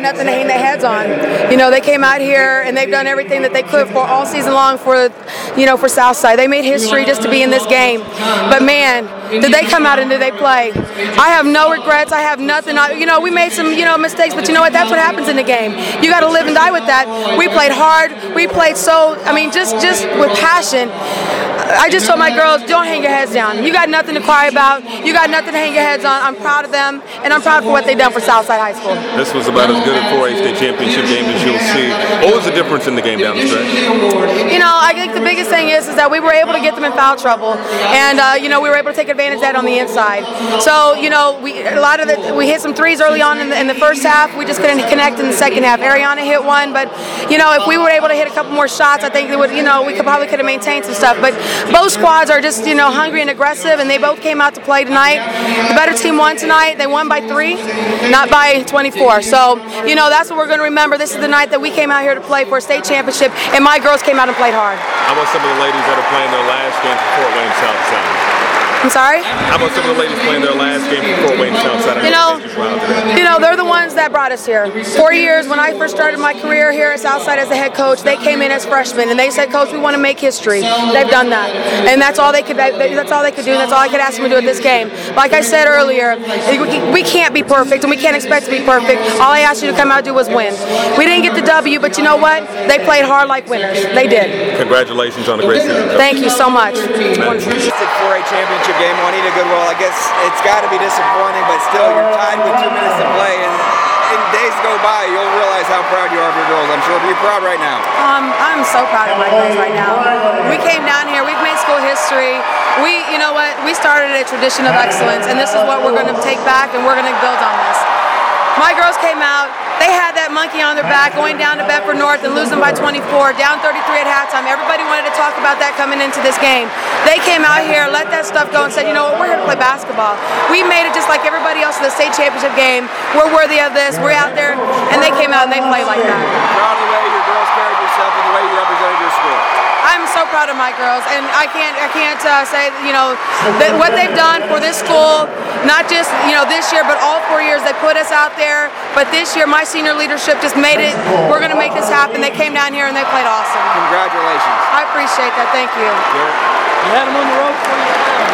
nothing to hang their heads on. You know, they came out here and they've done everything that they could for all season long for Southside. They made history just to be in this game. But man, did they come out and did they play? I have no regrets. I have nothing. We made some, mistakes, but you know what? That's what happens in the game. You got to live and die with that. We played hard. We played just with passion. I just told my girls, don't hang your heads down. You got nothing to cry about. You got nothing to hang your heads on. I'm proud of them, and I'm proud for what they've done for Southside High School. This was about as good a 4A state championship game as you'll see. What was the difference in the game down the stretch? I think the biggest thing is that we were able to get them in foul trouble, and we were able to take advantage of that on the inside. So we hit some threes early on in the first half. We just couldn't connect in the second half. Ariana hit one, but if we were able to hit a couple more shots, I think it would. We could have maintained some stuff. But both squads are just hungry and aggressive, and they both came out to play tonight. The better team won tonight. They won by 3, not by 24. So that's what we're going to remember. This is the night that we came out here to play for a state championship, and my girls came out and played hard. How about some of the ladies that are playing their last game for Fort Wayne Southside? I'm sorry? How about some of the ladies playing their last game for Fort Wayne Southside? They're the ones that brought us here. 4 years, when I first started my career here at Southside as a head coach, they came in as freshmen and they said, Coach, we want to make history. They've done that. And that's all they could do, and that's all I could ask them to do at this game. Like I said earlier, we can't be perfect and we can't expect to be perfect. All I asked you to come out and do was win. We didn't get the W, but you know what? They played hard like winners. They did. Congratulations on a great season. Thank you so much. 4A championship game, Juanita Goodwill. I guess it's got to be disappointing, but still, you're tied with 2 minutes to play, and days go by, you'll realize how proud you are of your girls. I'm sure you're proud right now. I'm so proud of my girls right now. We came down here. We've made school history. We started a tradition of excellence, and this is what we're going to take back, and we're going to build on this. My girls came out. They had that monkey on their back going down to Bedford North and losing by 24, down 33 at halftime. Everybody wanted to talk about that coming into this game. They came out here, let that stuff go, and said, we're here to play basketball. We made it just like everybody else in the state championship game. We're worthy of this. We're out there, and they came out and they played like that. Proud of the way your girls carried yourself and the way you represented your school. I'm so proud of my girls, and I can't say that what they've done for this school, not just this year, but all 4 years. They put us out there, but this year my senior leadership just made it. We're going to make this happen. They came down here and they played awesome. Congratulations. I appreciate that. Thank you. You had them on the road for you.